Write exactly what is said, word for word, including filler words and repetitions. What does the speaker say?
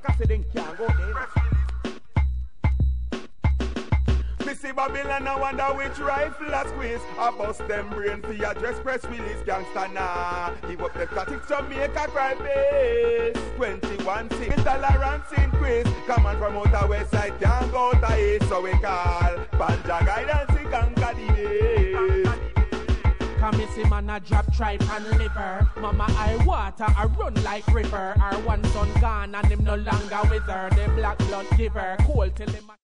like I said, then can't go there. Missy Babylon, I wonder which rifle I squeeze. I bust them brain for your dress press release gangster nah. Give up the static so make a cry face. twenty-one six, tolerance increase. Come on from outer west side, can't go to east. So we call Banja guidance, we conquer the day. Come see man a drop tripe and liver. Mama I water I run like river. Our one son gone and him no longer with her. The black blood giver, cool till him